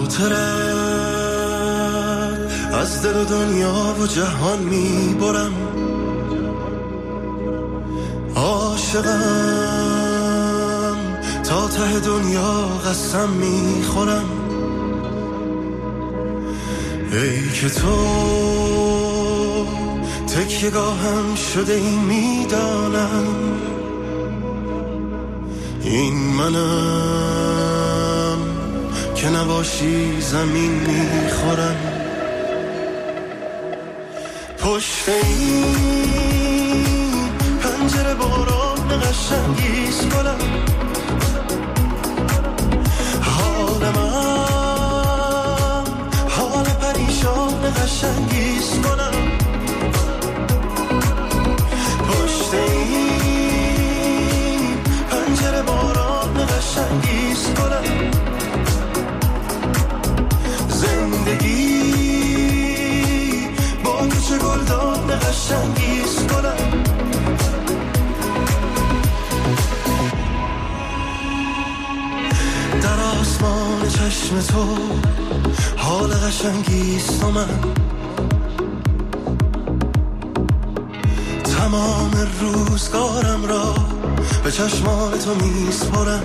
خاطرت از دل و دنیا و جهان میبرم، عاشقم تا ته دنیا قسم میخورم. ای که تو تکیه‌گاهم شده ای میدانم، این منم که نباشی زمین میخورم. پشت این پنجره باران قشنگیست گلم، حال من حال پریشان قشنگیست گلم. پشت این پنجره باران قشنگیست گلم، زندگی با تو چه گلدان قشنگیست گلم. در آسمان چشم تو حال قشنگیست و من تمام روزگارم را به چشمان تو میسپرم.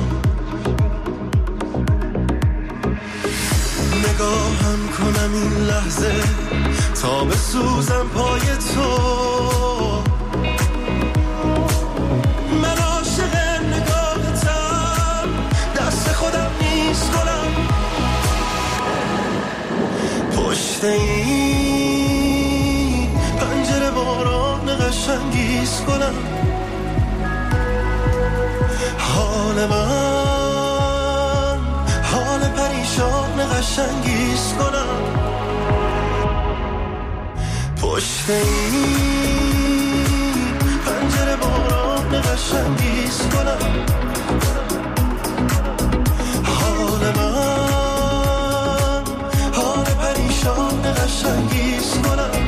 نگاهم کنم این لحظه تا بسوزم پای تو، من عاشق نگاهتم، دست خودم نیست گلم. پشت این پنجره باران قشنگیست گلم، حال من حال پریشان قشنگیست گلم. پشت این پنجره باران قشنگیست گلم، حال من حال پریشان قشنگیست گلم.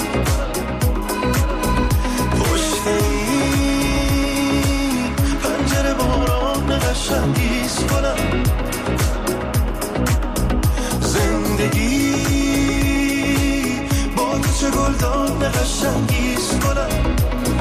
پشت این پنجره باران قشنگیست گلم، زندگی با تو چه گلدان قشنگیست گلم.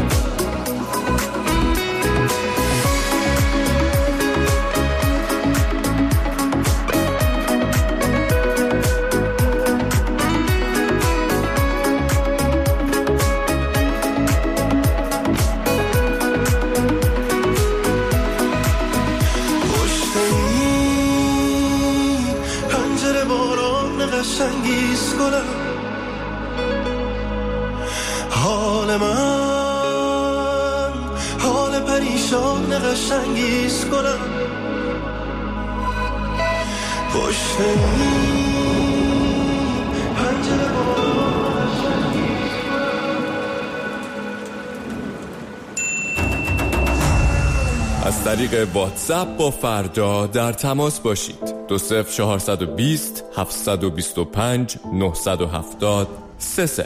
قشنگیست گلم، حال من حال پریشان قشنگیست گلم. پشت این پنجره باران قشنگیست گلم. از طریق واتساپ با فردا در تماس باشید. 20420 725 970 30.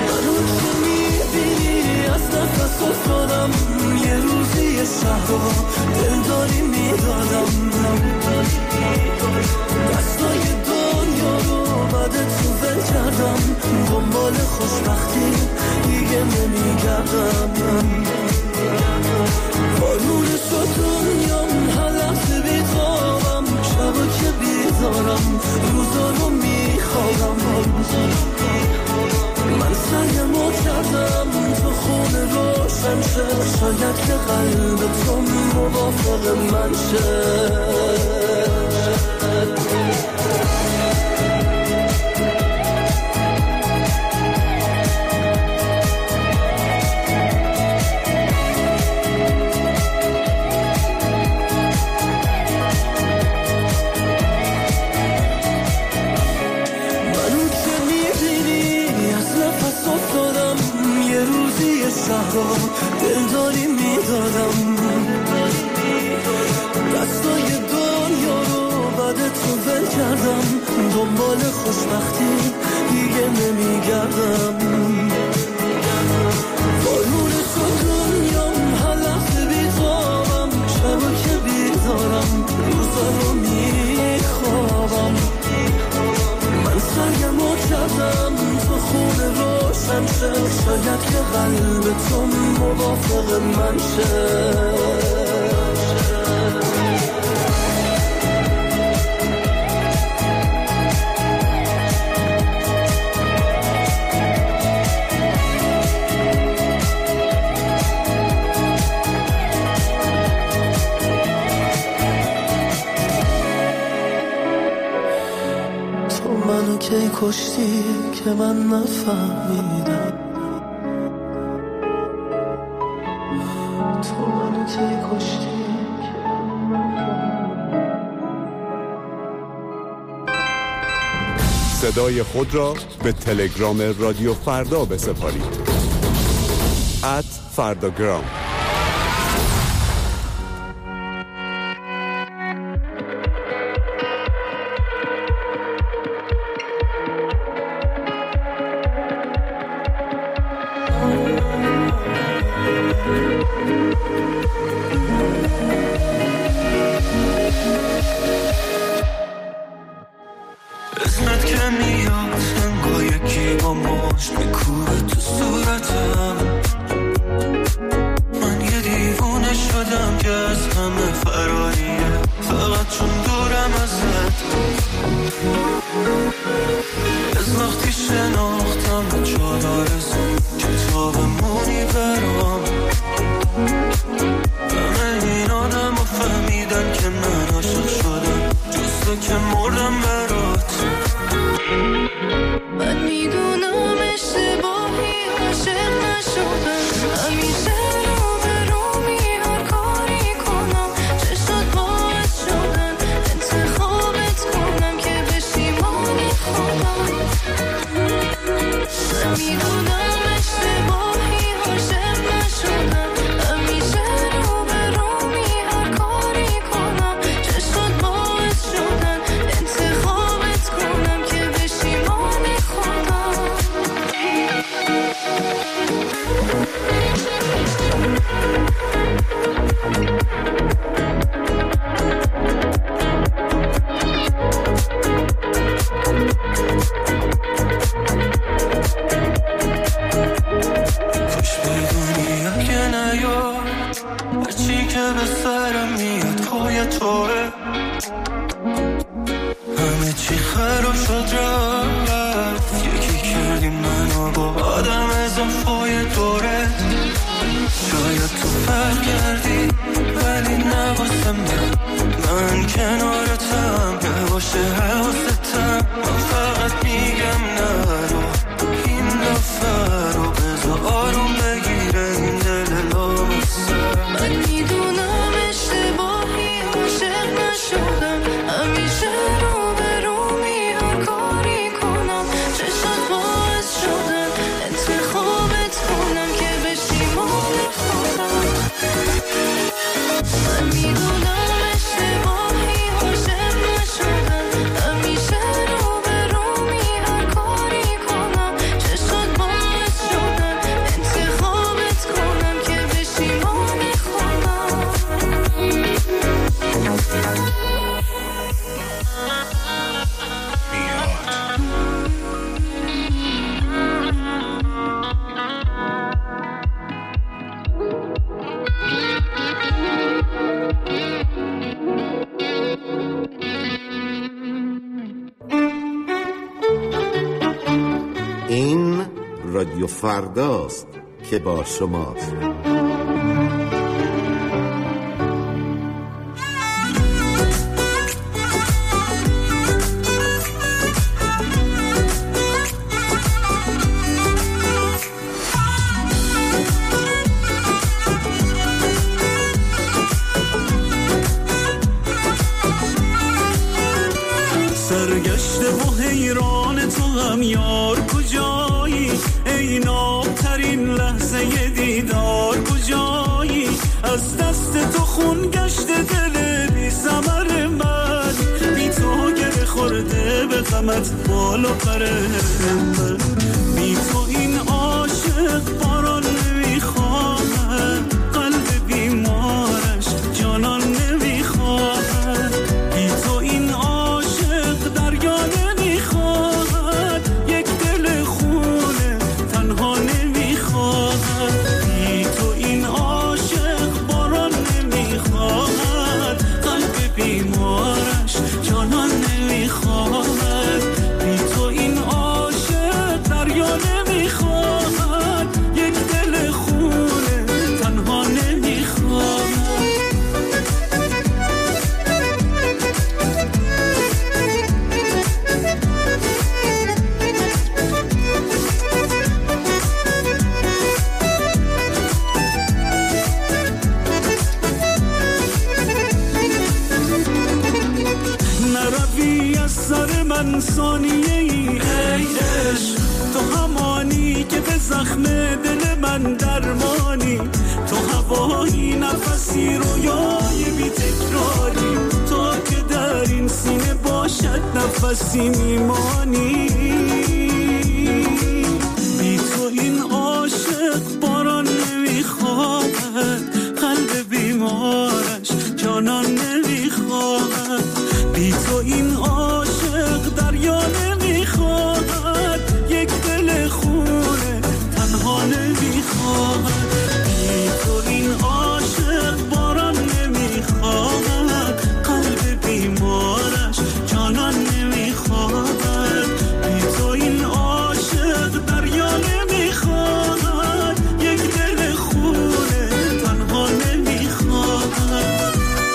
یه روزی صحرا خودم دنبال خوشبختی دیگه نمیگردم بارون شد دنیام هر لحظه بیتابم شبا که بیدارم روزا رو میخوابم من سعیمو کردم تو خونه روشن شه شاید که قلب تو موافق من شه دلداری میدادم دستای دنیا رو بعد تو ول کردم دنبال خوشبختی دیگه نمیگردم بارون شد دنیام هر لحظه بیتابم شبا که بیدارم روزا رو میخوابم من سعیمو کردم تو خونه روشن شه شاید که قلب تو موافق من شه تو منو کی کشتی که من نفهمیدم تو منو کی کشتی صدای خود را به تلگرام رادیو فردا بسپارید @فرداگرام. اسمت که میاد انگار یکی با مشت میکوبه تو صورتم من یه دیوونه شدم که از همه فراریه فقط چون دورم ازت از وقتی شناختم چار آرزو کتابمونی برام همه این آدم رو فهمیدن که من عاشق شدم جز تو که مردم برات من میدونم اشتباهی عاشق نشدم همیشه رو به رو هر کاری کنم چشات باعث شدن انتخابت کنم که بشی مالی خودم من میدونم اشتباهی عاشق نشدم همیشه رو به رو هر کاری کنم چشات باعث شدن انتخابت کنم که بشی مالی خودم خوش بدونی اگه نیاد هرچی که به سرم میاد پای توه همه چی خراب شد رفت یکی کردی منو با آدم اضافای دورت شاید تو فرق کردی ولی نواسم من کنارتم نباشه حواستم من فقط میگم نرو این دفعه رو بذار آروم بگیره این دل لامسم من میدونم اشتباهی عاشق نشدم همیشه رو به رو هر کاری کنم چشات باعث شدن انتخابت کنم که بشی مال خودم من میدونم اشتباهی عاشق نشدم همیشه رو به رو این رادیو فرداست که با شماست. سرگشته و حیران تو هم یار کجایی، ای نابترین لحظه دیدار کجایی، از دست تو خون گشته دل بی ثمر من، بی تو گره خورده به غمت بال و پر من، بی تو این عاشق باران نمیخواهد، قلب بیمارش جانان نمیخواهد، بی تو این عاشق دریا نمیخواهد، یک دل خونه تنها نمیخواهد، بی تو این عاشق باران نمیخواهد، قلب بیمارش جانان نمیخواهد، بی تو این عاشق دریا نمیخواهد، یک دل خونه تنها نمیخواهد. نروی از سر من ثانیه ای عشق، تو همانی که به زخم دل من درمانی، تو هوایی نفسی رویای بی تکراری، تو که در این سینه باشد نفسی میمانی، بی تو این عاشق باران نمیخواهد، قلب بیمارش جانان نمیخواهد، بی تو این عاشق دریا نمیخواهد، یک دل خونه تنها نمیخواهد، بی تو این عاشق باران نمیخواهد، قلب بیمارش جانان نمیخواهد، بی تو این عاشق دریا نمیخواهد، یک دل خونه تنها نمیخواهد.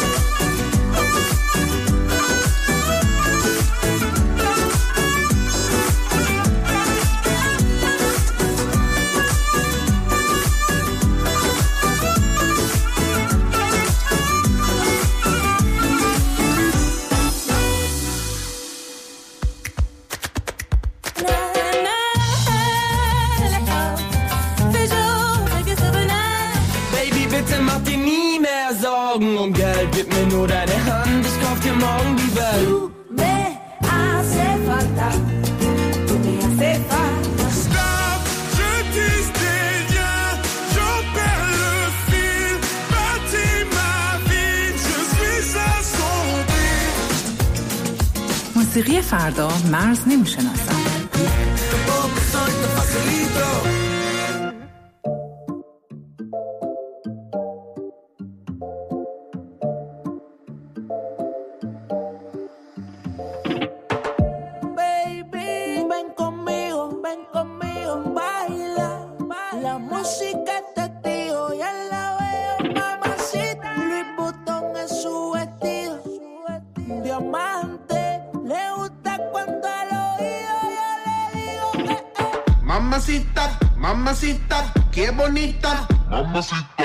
Um Geld, gib mir nur deine Hand, ich kauf dir morgen die Welt. Du me hace falta, tu me hace falta. Stop, je dis rien, j'en perds le fil, bâtis ma vie, je suis assombri. موسیقی فردا مرز نمیشناسد. Mamacita, mamacita, qué bonita, mamacita.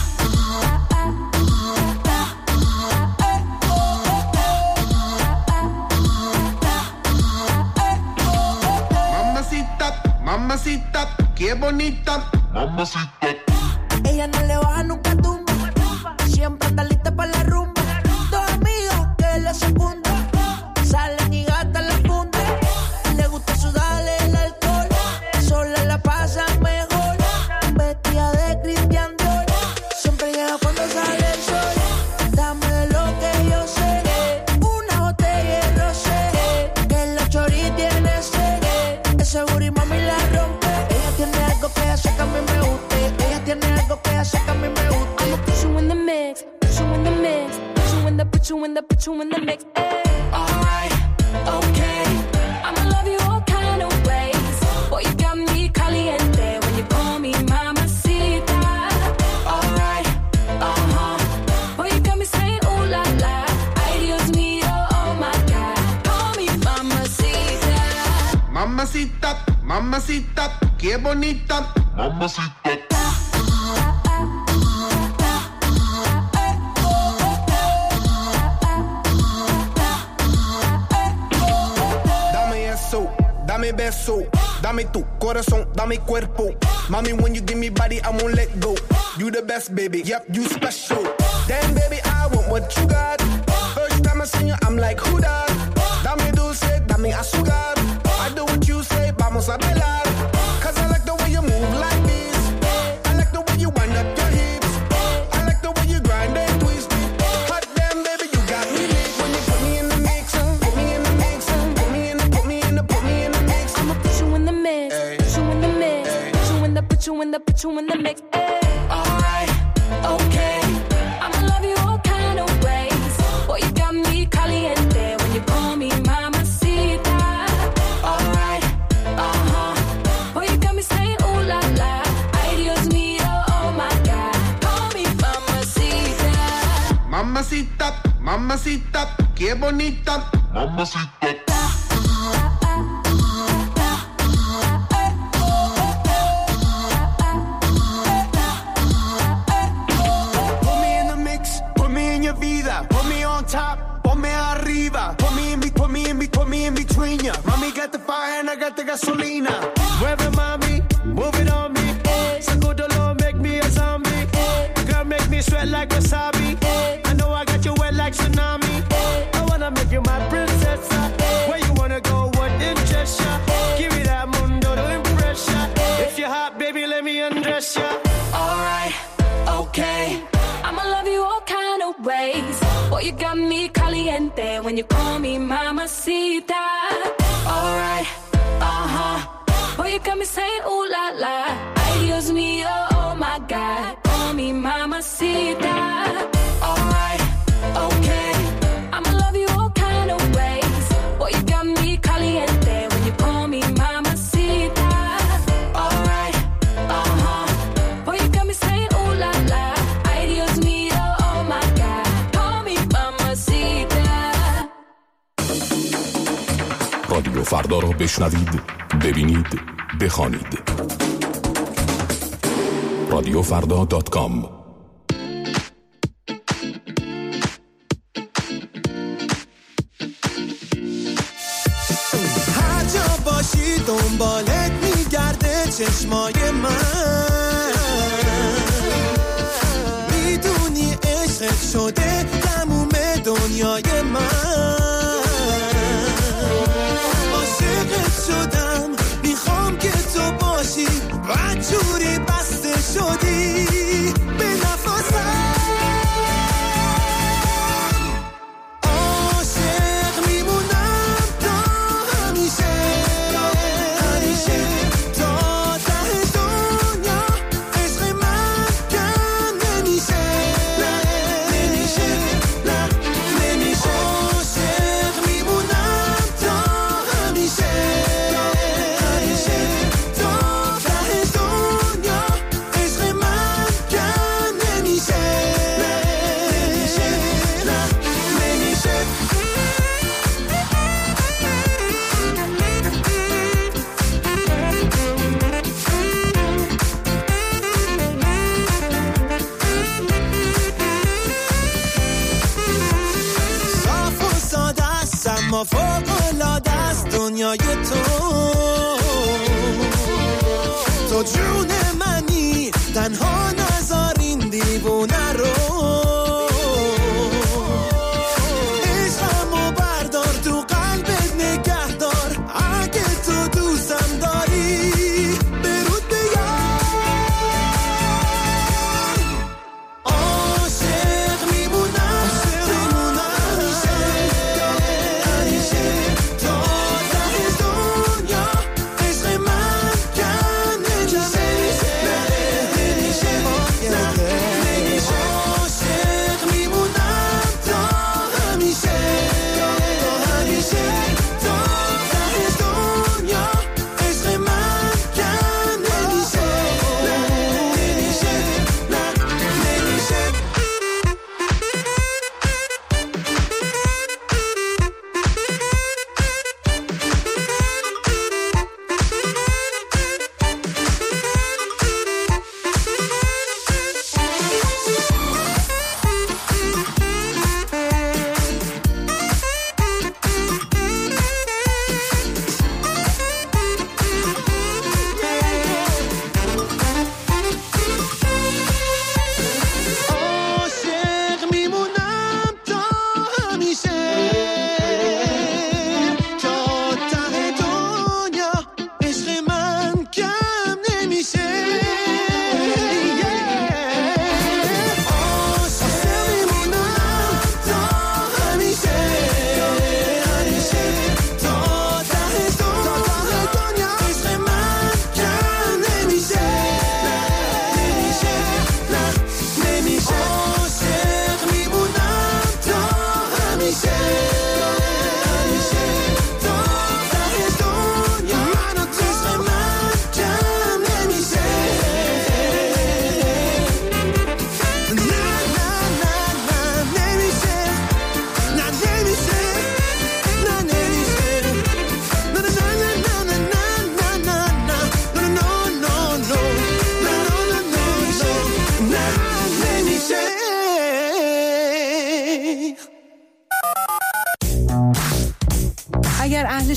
Mamacita, mamacita, qué bonita, mamacita. Ella no le baja nunca tumba, siempre anda lista para la rumba. Dos amigos que la secundan, salen y gastan la funda. Le gusta sudarle el alcohol, sola la pasan mejor. Vestida de Christian Dior, siempre llega cuando sale el sol. Dame de lo que yo sé, una botella de rosé, que la chori tiene sed. Ese booty mami la rompe. Ella tiene algo que hace que a mí me guste. Ella tiene algo que hace que a mí me guste. I'ma put you in the mix, put you in the mix, put you in the, put you in the, put you in the mix. Alright, okay, I'ma love you all kind of ways. Boy, you got Mamacita, mamacita, qué bonita. Mamacita. Dame beso, dame tu corazón, dame cuerpo. Mommy, when you give me body, I won't let go. You the best, baby, yep, you special. Damn, baby, I want what you got. First time I seen you, I'm like, who that? Dame dulce, dame azúcar. I do what you say, vamos a bailar. Cause I like the way you move like this. I like the way you wind up your hips. I like the way you grind and twist it. Hot damn, baby, you got me lit. When you put me in the mix, put me in the mix, put me in the, put me in the, put me in the mix. I'ma put you in the mix, put you in the mix, put you in the, put you in the, put you in the mix. Alright, okay, I'ma love you all kind of ways. Boy, you got me caliente when you call me mamacita. Alright, boy, you got me saying ooh la la. Ay, Dios mío, oh my God, call me mamacita. Mamacita, mamacita, qué bonita. Mamacita. Put me on top, ponme arriba. Put me in between ya. Mommy got the fire and I got the gasolina. Mueve mami, move it on me. Sacudolo, make me a zombie. Girl, make me sweat like wasabi. I know I got you wet like tsunami. I wanna make you my princess. Where you wanna go, what interest ya? Give me that mundo to impress ya. If you're hot, baby, let me undress ya. Alright, okay, I'ma love you all kind of ways. Boy, you got me caliente when you call me mamacita. Alright, boy, you got me saying ooh la la. Ay, Dios mío, oh my God, call me mamacita. Alright, okay, I'ma love you all kind of ways. Boy, you got me caliente when you call me mamacita. Alright, boy, you got me saying ooh la la. Ay, Dios mío, oh my God, call me mamacita. رادیو فردا رو بشنوید، ببینید، بخوانید. رادیوفردا.com. هر جا باشی دنبالت میگرده چشمای من. میدونی عشقت شده تموم دنیای من. عاشقت شدم میخوام که تو باشی و جوری بسته شدی به نفسم. عاشق میمونم تا همیشه، همیشه تا ته دنیا. عشق من کم نمیشه، نمیشه، نمیشه. عاشق میمونم تا همیشه، همیشه تا ته دنیا. عشق من کم نمیشه، نمیشه، نمیشه. صاف و ساده است اما فوق‌العاده است دنیای تو جون منی. تنها نذار این دیوونه رو. عشقمو بردار تو قلبت نگه دار. اگه تو دوستم داری برود بیار. عاشق میمونم همیشه، همیشه تا ته دنیا. عشق من کم نمیشه،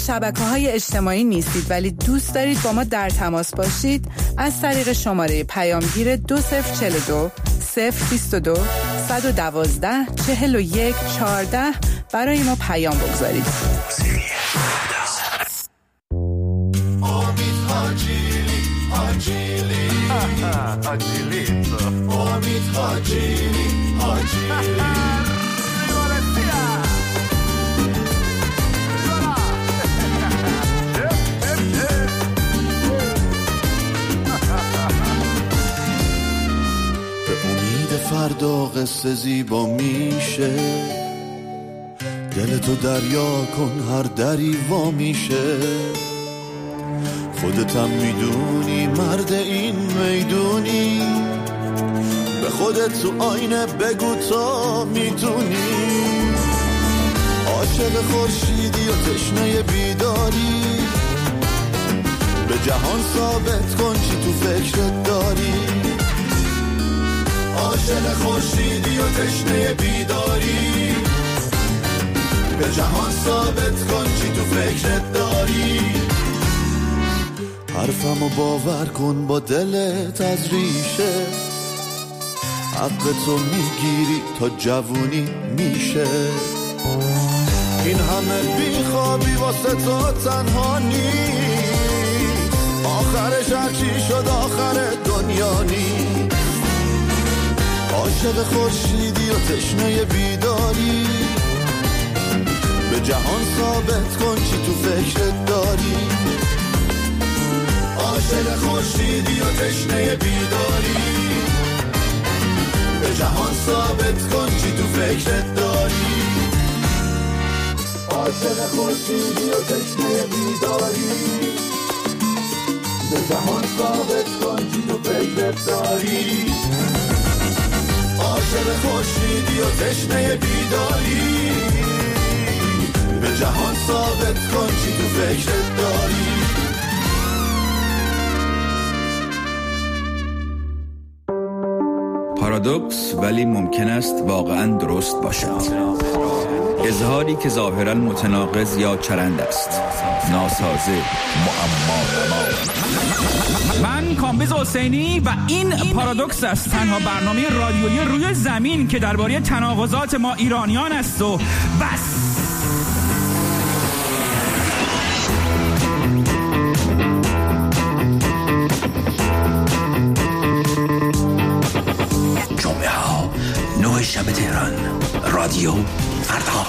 شبکه‌های اجتماعی نیستید ولی دوست دارید با ما در تماس باشید، از طریق شماره پیامگیر 2042 022 112 41 14 برای ما پیام بگذارید. فردا قصه زیبا میشه، دلتو دریا کن هر دری وا میشه. خودتم میدونی مرد این میدونی، به خودت تو آینه بگو تا میتونی. عاشق خورشیدی و تشنه بیداری، به جهان ثابت کن چی تو فکرت داری. عاشق خورشیدی و تشنه بیداری، به جهان ثابت کن چی تو فکرت داری. حرفمو باور کن با دلت از ریشه، حق تو میگیری تا جوونی میشه. این همه بیخوابی واسه تو تنها نیست، آخرش هرچی شد آخر دنیا نیست. عاشق خورشیدی و تشنه بیداری، به جهان ثابت کن چی تو فکرت داری. عاشق خورشیدی و تشنه بیداری، به جهان ثابت کن چی تو فکرت داری. عاشق خورشیدی و تشنه بیداری، به جهان ثابت کن چی تو فکرت داری. عاشق خورشیدی و تشنه بیداری، به جهان ثابت کن چی تو فکرت داری. پارادوکس ولی ممکن است واقعاً درست باشد. اظهاری که ظاهراً متناقض یا چرند است، ناسازه، معما. من کامبیز حسینی و این پارادوکس است، تنها برنامه رادیویی روی زمین که درباره تناقضات ما ایرانیان است و بس. جمعه ها 9 شب تهران، رادیو فردا.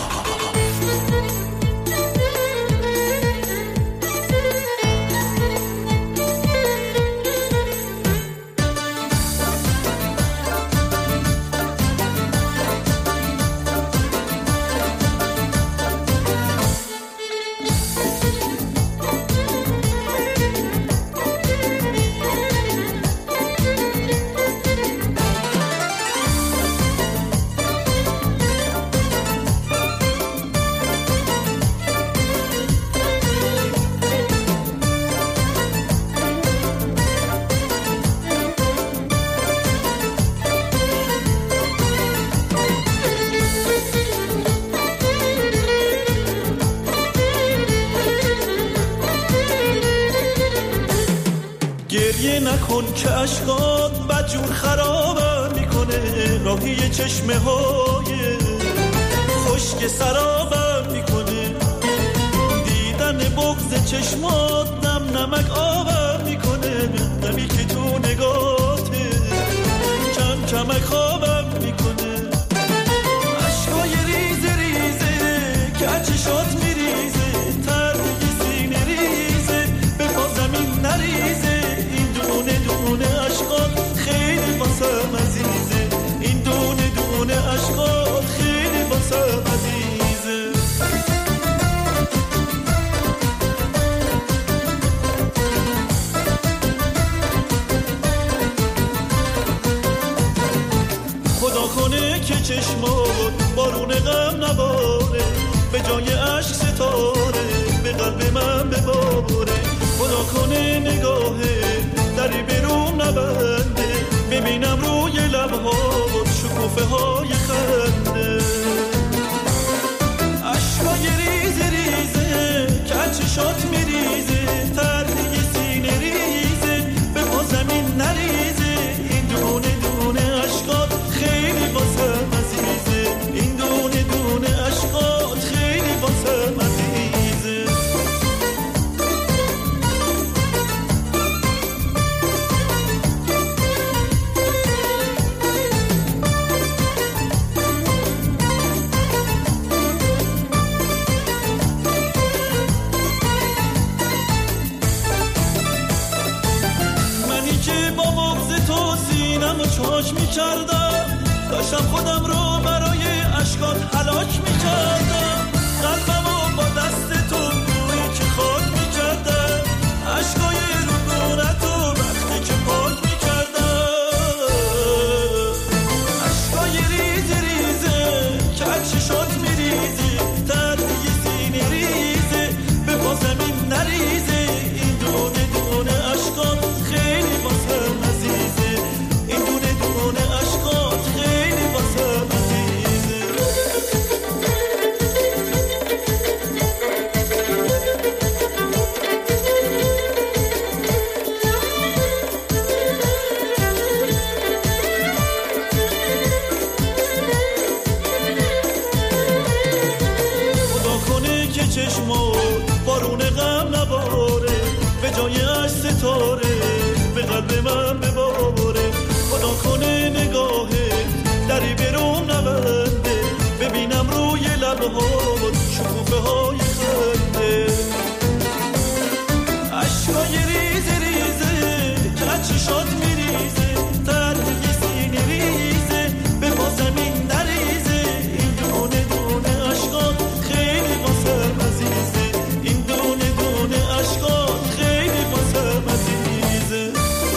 نکن که عشقات بدجور خرابم میکنه، راهی چشمه های خشک سرابم میکنه. دیدن بغض چشمات نم نمک آبم میکنه، نمی که تو نگاته کم کمک خوابم میکنه. عشقای ریز ریزه که چشات میریزه، تردی سینه ریزه به پا زمین نریزه. دونه عشقات خیلی واسم عزیزه، این دونه عشقات خیلی واسم عزیزه. خدا کنه که چشمات بارون غم نباره، به جای عشق ستاره به قلب من بباره. خدا کنه نگاهه دری برون نبنده، ببینم روی لبهات شکوفه های خنده. عشقای ریز ریزه که چاچ میکردم، داشتم خودم رو برای اشکات هلاک میکردم. قلبمو با دست تو روی که خاک میکردم، اشکای رونتو وقتی که پاک میکردم. اشکای ریز ریزه که چشات میریزی، تردی سینه ریزه به پا زمین نریزه. این دونه دونه اشکات خیلی واسه عزیزه، این دونه دونه اشکات خیلی واسه عزیزه. خدا کنه که چشمات بارون غم نباره، به جای اش ستاره به قلب من بباره. خدا کنه نگاهت دری برام نبنده، ببینم روی لبهات شکوفه های خنده. اشکای ریز ریزه که چشات میریزه، تردی سینه ریزه به پا زمین نریزه. این دونه دونه اشکات خیلی واسه عزیزه، این دونه دونه اشکات خیلی واسه عزیزه.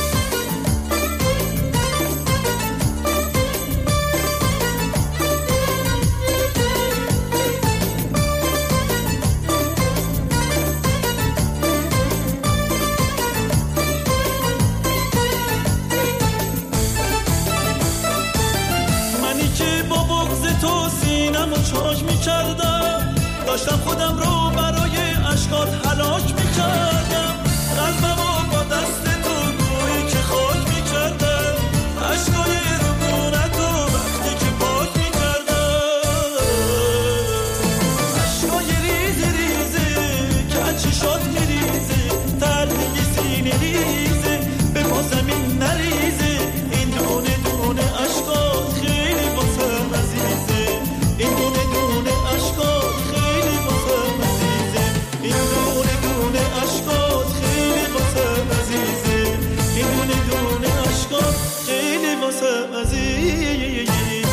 منی که با بغض تو سینمو چاچ میکردم، داشتم خودم رو برای اشکات هلاک میکردم. قلبمو با دست تو گویی که خاک میکردم، اشکای رونتو وقتی که پاک میکردم. اشکای ریز ریزه که چشات میریزه، تردی سینه ریزه به پا زمین نریزه. این دونه دونه اشکات خیلی واسه عزیزه، این دونه دونه اشکات خیلی واسه عزیزه، این دونه دونه اشکات خیلی واسه عزیزه، این دونه دونه اشکات خیلی واسه عزیزه.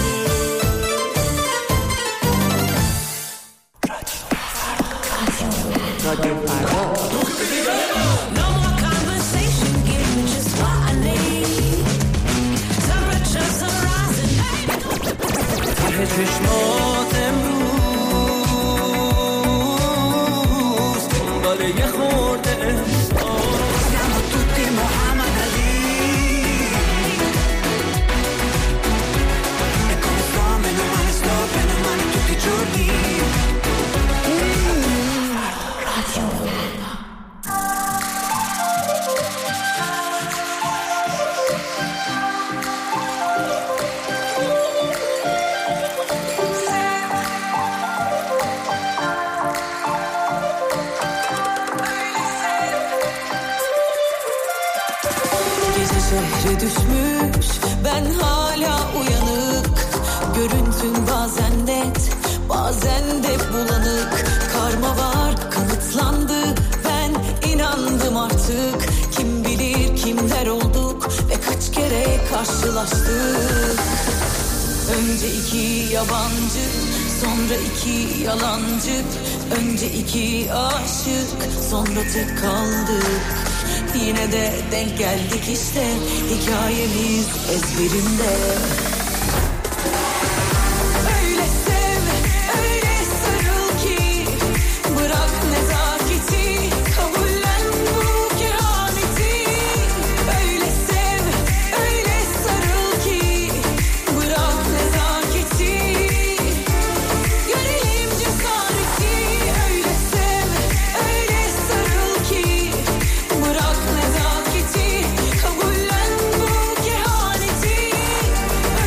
رادیو فردا. No more conversation, give me just what I need. Temperatures are rising. ته چشمات امروز دنبال یه خورده احساس. Siamo tutti Muhammad Ali. E come sto, bene male tutti i giorni. Şehre düşmüş, ben hala uyanık. Görüntün bazen net, bazen de bulanık. Karma var, kanıtlandı, ben inandım artık. Kim bilir kimler olduk ve kaç kere karşılaştık. Önce iki yabancı, sonra iki yalancı. Önce iki aşık, sonra tek kaldık. Yine de denk geldik işte, hikayemiz ezberimde. Öyle sev, öyle sarıl ki, bırak nezaketi, kabullen bu kerameti. Öyle sev, öyle sarıl ki, bırak nezaketi, görelim cesareti. Öyle sev, öyle sarıl ki, bırak nezaketi, kabullen bu kehaneti.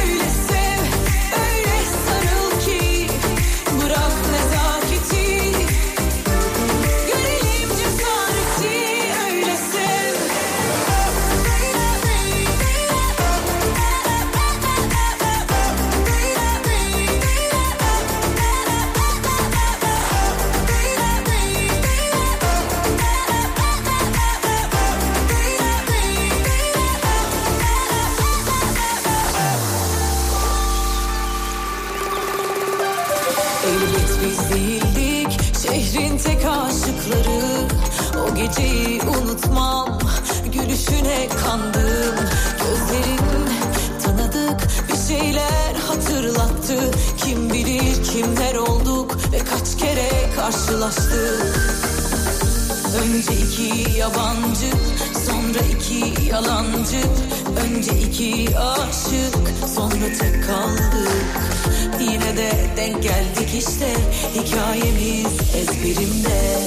geceyi unutmam. Gülüşüne kandım, gözlerin tanıdık bir şeyler hatırlattı. Kim bilir kimler olduk ve kaç kere karşılaştık. Önce iki yabancı, sonra iki yalancı. Önce iki aşık, sonra tek kaldık. Yine de denk geldik işte, hikayemiz ezberimde.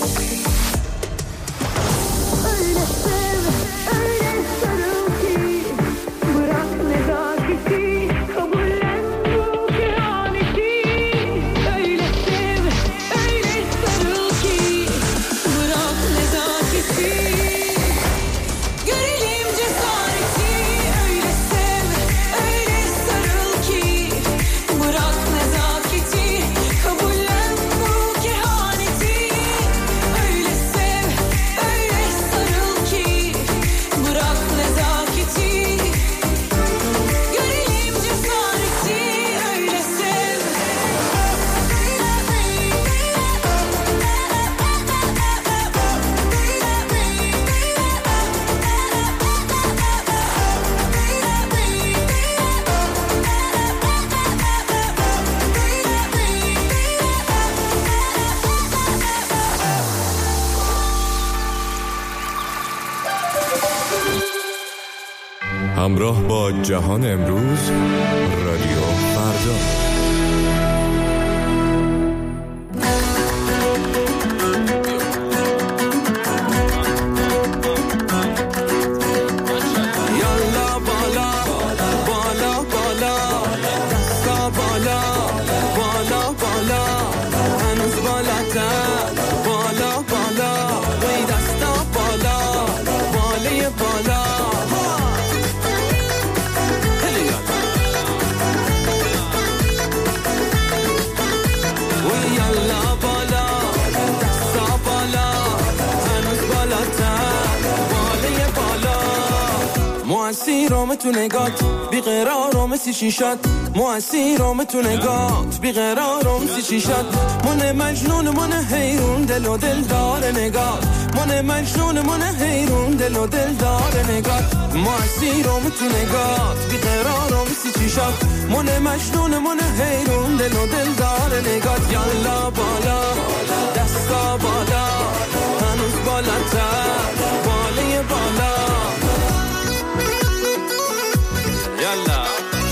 Öyle sev, öyle sarıl ki, bırak nezaketi, kabullen bu kehaneti. Öyle sev, öyle sarıl ki, bırak nezaketi, görelim cesareti. Öyle sev, öyle sarıl ki, bırak nezaketi, kabullen bu kehaneti. Öyle sev, öyle sarıl ki, bırak nezaketi, görelim cesareti. Öyle sev. همراه با جهان امروز، رادیو فردا. یالا بالا بالا بالا دستا بالا بالا بالا هنوز بالاتر بالا بالا وی دستا بالا بالای بالا وی یالا بالا دستا بالا هنوز بالاتر بالای بالا مواسیرام تو نگات بیقرارم سی شیشات مواسیرام تو نگات بیقرارم سی شیشات من مجنون من حیرون دل و دل دار نگات من مجنون من حیرون دل و دل دار نگات مواسیرام تو نگات بیقرارم سی شیشات من مجنون من حیرون دل و دل دار نگات یالا بالا دستا بالا هنوز بالاتر بالای بالا یالا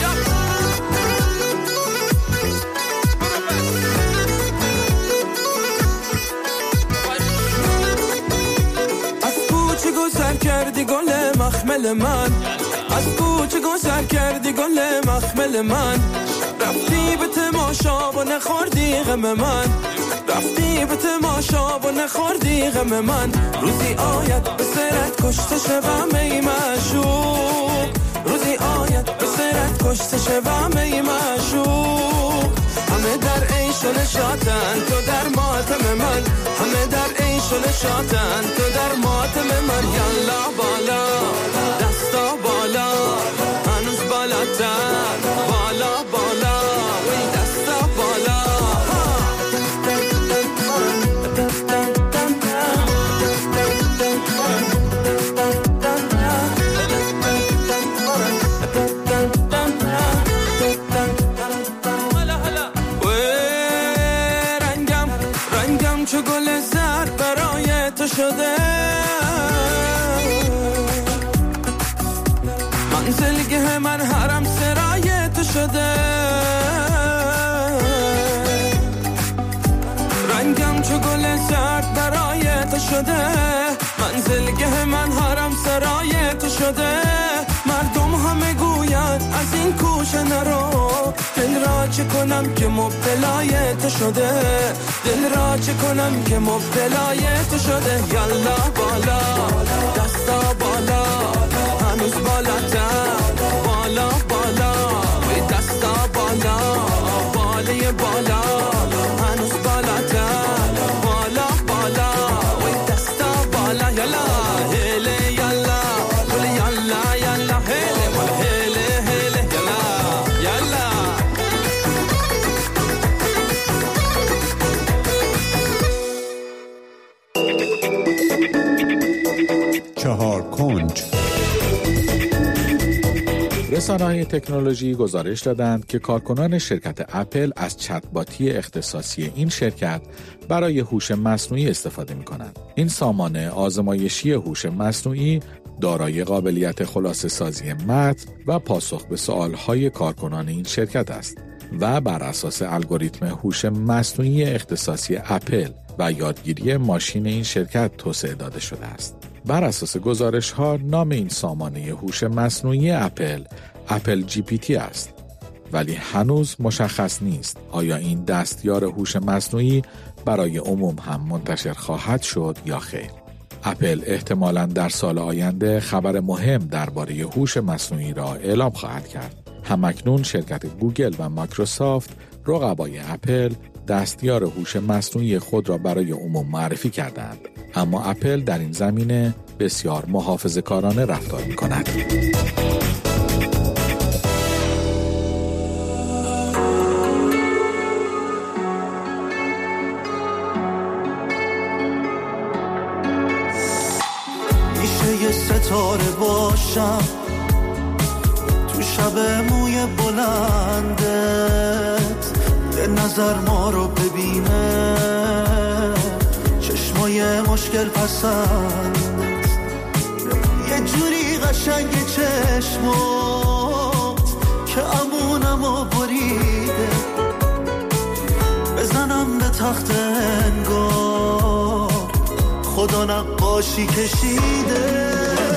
از کوچه گذر کردی گل مخمل من از کوچه گذر کردی گل مخمل من رفتی به تماشا و نخوردی غم من رفتی به تماشا و نخوردی غم من روزی آید به سرت کشته شوم ای معشوق روزی آید به سرت کشته شوم ای معشوق همه در عیش و نشاطن تو در ماتم من همه در عیش و نشاطن تو در ماتم من یالا بالا دستا بالا هنوز بالاتر بالا بالا وی دستا بالا رنگم چو گل زرد برای تو شده منزلگه من حرم سرای تو شده رنگم چو گل زرد برای تو شده منزلگه من حرم سرای تو شده مردم همه گوید از این کوچه نرو دل را چه کنم که مبتلای تو شده دل را چه کنم که مبتلای تو شده یالا بالا دستا بالا هنوز بالاتر بالا بالا وی دستا بالا بالای بالا هنوز بالاتر بالا بالا وی دستا بالا یالا هله یالا ولی یالا یالا هله ولی هله هله یالا یالا 4 کنج. رسانه‌های تکنولوژی گزارش دادند که کارکنان شرکت اپل از چت‌باتی اختصاصی این شرکت برای هوش مصنوعی استفاده می‌کنند. این سامانه آزمایشی هوش مصنوعی دارای قابلیت خلاصه‌سازی متن و پاسخ به سوال‌های کارکنان این شرکت است و بر اساس الگوریتم هوش مصنوعی اختصاصی اپل و یادگیری ماشین این شرکت توسعه داده شده است. بر اساس گزارش‌ها نام این سامانه هوش مصنوعی اپل GPT است، ولی هنوز مشخص نیست آیا این دستیار هوش مصنوعی برای عموم هم منتشر خواهد شد یا خیر. اپل احتمالاً در سال آینده خبر مهم درباره هوش مصنوعی را اعلام خواهد کرد. همکنون شرکت گوگل و مایکروسافت رقبای اپل دستیار هوش مصنوعی خود را برای عموم معرفی کردند، اما اپل در این زمینه بسیار محافظه‌کارانه رفتار می‌کند. میشه یه ستاره باشم تو شب موی بلندت، به نظر ما رو ببینه چشمای مشکل پسند، یه جوری قشنگ چشمات که امونمو بریده، بزنم به تخت انگار خدا نقاشی کشیده،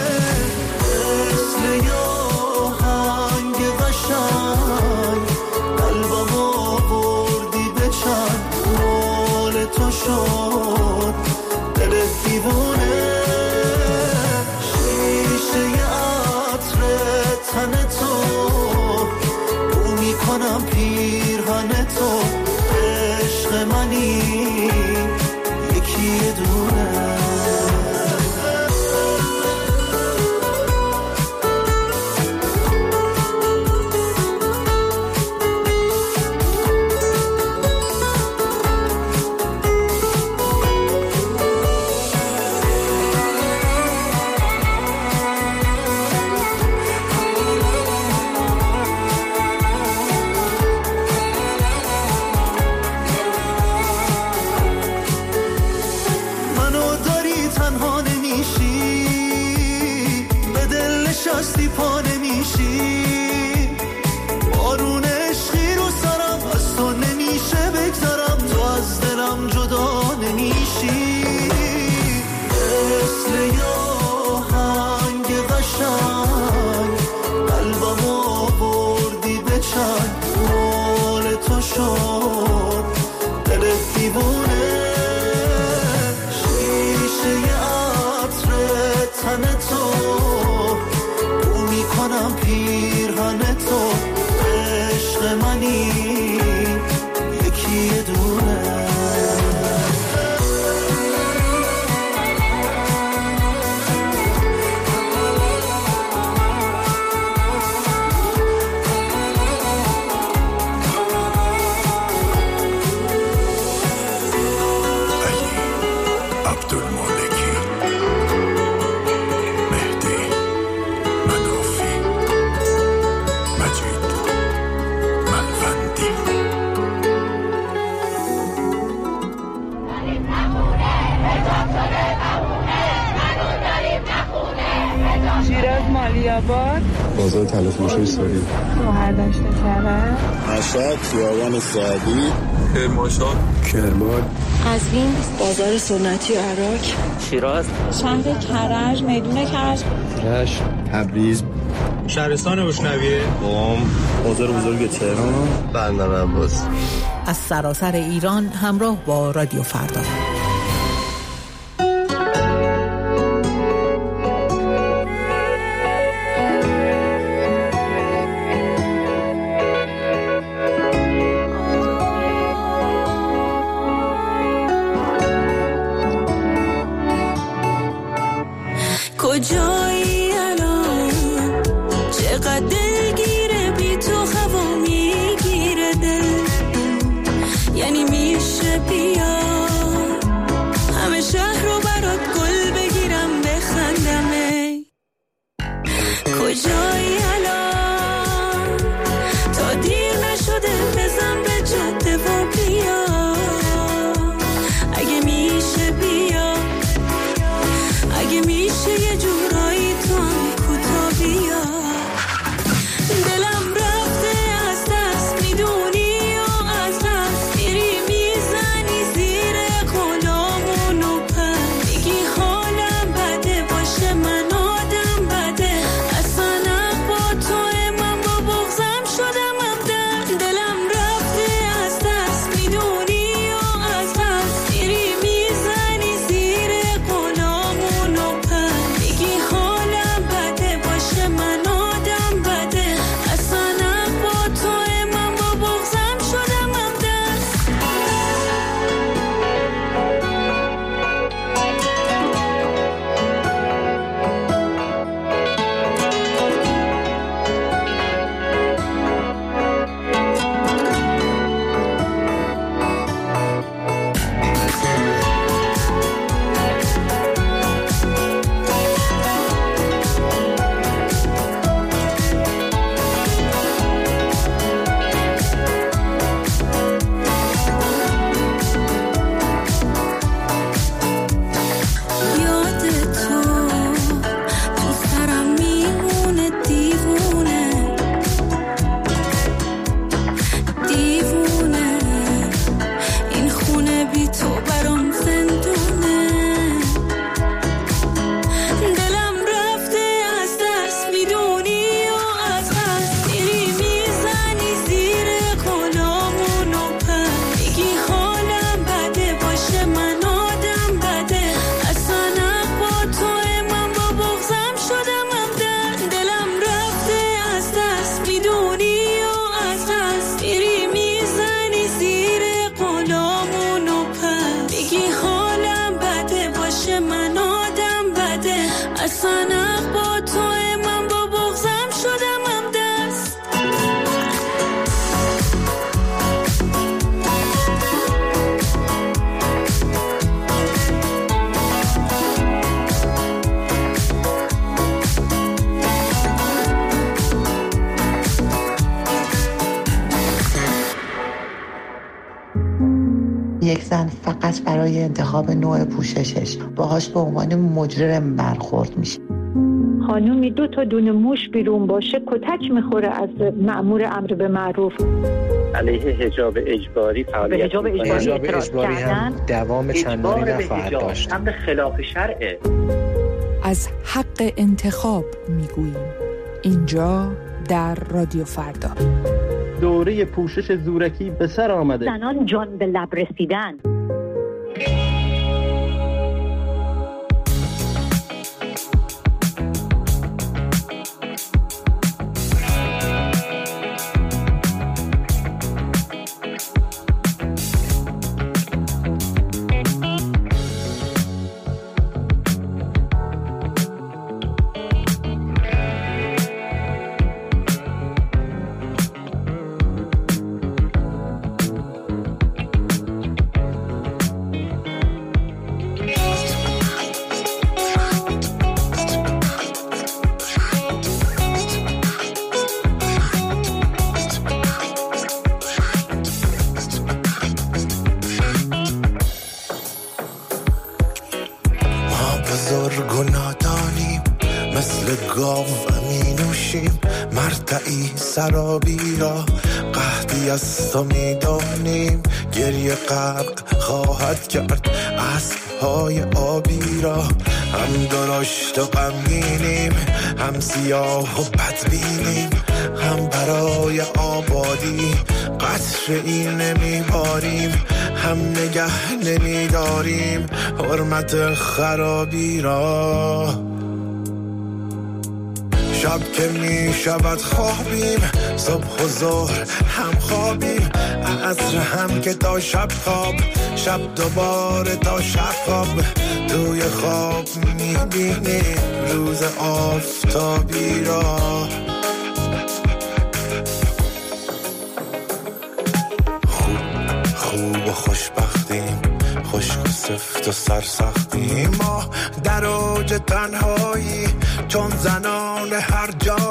مثل یه آهنگ قشنگ قلبمو بردی به چند، مال تو شد دل دیوونه، شیشه عطر تن تو بو میکنم پیرهن تو، عشق منی یکی دونه. شستی پا نمیشی، بارون عشقی رو سرم از تو نمیشه بگذارم، تو از دلم جدا نمیشی، مثل یه آهنگ قشنگ قلبمو بردی به چند، مال تو شد دل دیوونه، شیشه عطر تن تو کنم پیرهن تو، عشق منی یکی دونه. بازار تلفروشی ساری شوهر داشته کرده مشهد خیابان سعدی کرمانشاه کرمان قزوین بازار سنتی عراق شیراز شهر کرج میدون کرج رشت تبریز شهرستان بوشنویه قم بازار بزرگ تهران بندر عباس. از سراسر ایران همراه با رادیو فردا. کجایی الان چقدر دلگیره بی تو هوا میگیره دل، یعنی میشه بیا همه شهر رو برات گل بگیرم بخندمه، کجایی الان؟ تا دیر نشده بزن به جاده و بیا، اگه میشه بیا، اگه میشه یه جورایی تو هم کوتا بیا. دلم رفته از دست میدونی و از دست میری میزنی زیر غلامون و پر میگی حالم بده باشه من آدم بده، اصلا با تو من با بغضم شدم همدم. دلم رفته از دست میدونی و از دست میری میزنی زیر غلامون و پر میگی حالم بده باشه من آدم بده، اصلا با تو من با بغضم شدم همدم. یاد تو سرم میمونه دیوونه دیوونه، این خونه بی تو برام زندونه. دلم رفته از دست میدونی و از دست میری میزنی زیر غلامون و پر میگی حالم بده باشه من آدم بده، اصلا با تو من با بغضم شدم همدم. دلم رفته از دست میدونی و از دست میری میزنی زیر غلامون و پر میگی حالم بده باشه من آدم بده، اصلا با تو من با بغضم شدم همدست. یک زن فقط برای انتخاب نوع پوششش باهاش به عنوان مجرم برخورد میشه. خانومی 2 تا دونه موش بیرون باشه کتک میخوره از مأمور امر به معروف. علیه حجاب اجباری فعالیت حجاب اجباری هم دوام چندانی نخواهد داشت. امر خلاف شرعه. از حق انتخاب میگوییم اینجا در رادیو فردا. دوره پوشش زورکی به سر آمده. زنان جان به لب رسیدن. بزرگ و نادانیم، مثل گاو می نوشیم مرتعی سرابی را، قحطی از تو می دانیم گریه غرق خواهد کرد اسب‌های آبی را. هم درشت و غمگینیم، هم سیاه و بدبینیم، هم برای آبادی قطره‌ای نمیباریم، هم نگه نمیداریم حرمت خرابی را. شب که می شود خوابیم، صبح و ظهر هم خوابیم، عصر هم که تا شب خواب، شب دوباره تا شب خواب، توی خواب می بینیم روز آفتابی را. خوب و خوشبختیم، خشک و سفت و سرسختیم، ما در اوج تنهایی چون زنان هر جا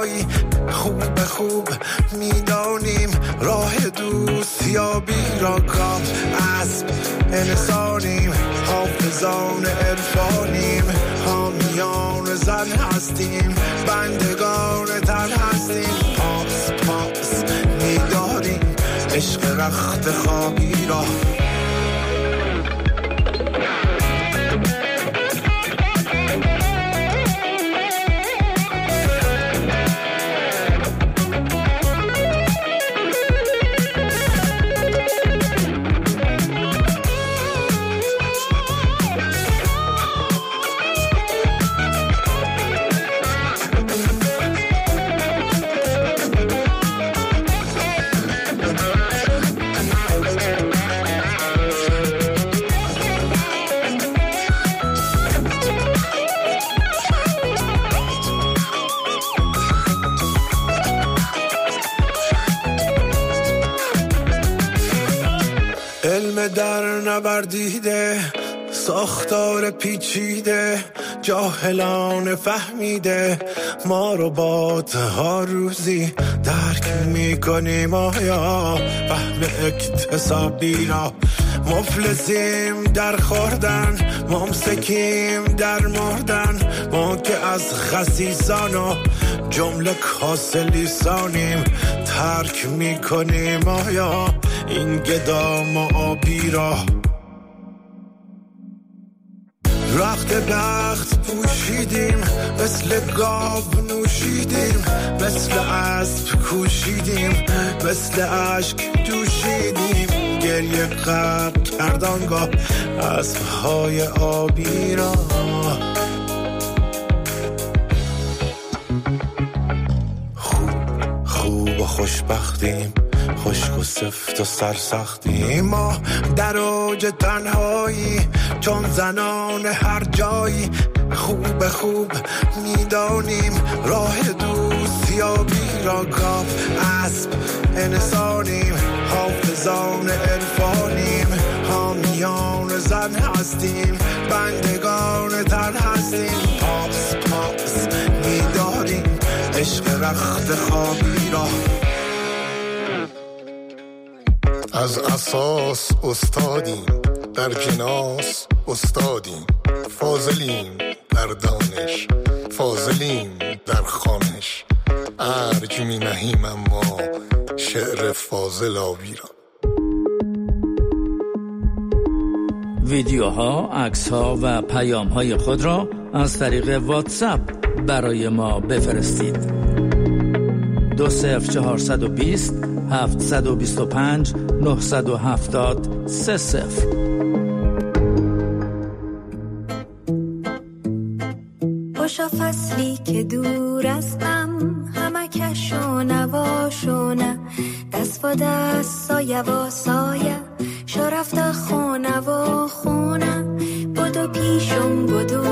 خوب میدانیم راه دوست یا بیراکام اسب انسانیم حافظان عرفانیم حامیان زن هستیم بندگان تن هستیم پاس پاس میداریم عشق رخت خوابی را در نبردیده ساختار پیچیده جاهلان فهمیده ما رو با ها روزی درک میکنیم آیا فهم اکتسابی را مفلسیم در خوردن ممسکیم در مردن ما که از خسیسان و جمله کاسه لیسانیم ترک میکنیم آیا این گدام و آبی را رخت بخت پوشیدیم مثل گاو نوشیدیم مثل اسب کوشیدیم مثل اشک جوشیدیم گریه غرق کردانگاه اسبهای آبی را خوب و خوشبختیم خشک و سفت و سرسختیم ما در اوج تنهایی چون زنان هر جایی خوب میدانیم راه دوست یا بیراکام اسب انسانیم حافظان عرفانیم حامیان زن هستیم بندگان تن هستیم پاس پاس میداریم عشق رخت خوابی را از اساس استادیم در جناس استادیم فاضلیم در دانش فاضلیم در خوانش ارج می نهیم اما شعر فاضل آبی را ویدیوها، عکس‌ها و پیام‌های خود را از طریق واتساپ برای ما بفرستید. 20420 725 970 30. خوشا فصلی که دور ازم همکش و نواشونه دست و دست سایه و سایه شو رفته خونه و خونه بدو پیشم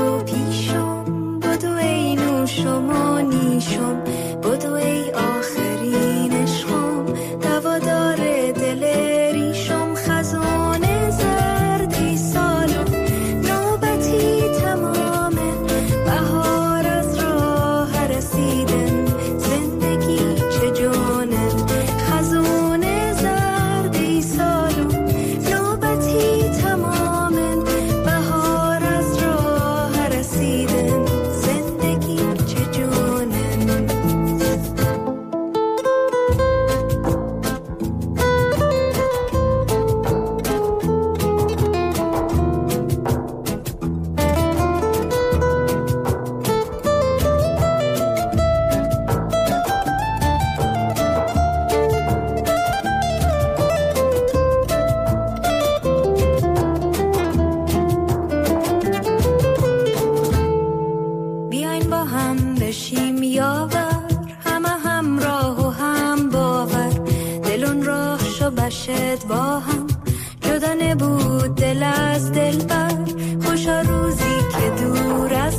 بدو ای نوشم و نیشم بدو ای آخرین عشقم دوادار دل ریشم خزانه زردی سالم نوبتی تمامه بهار از راه رسیدن زندگی چه جانه خزانه زردی سالم نوبتی تمامه بهار از راه رسیدن زندگی چه جانه بیاین با هم بشیم یاور همه همراه و هم باور دلون راه شو بشد با هم جدا نبود دل از دل بر خوشا روزی که دور از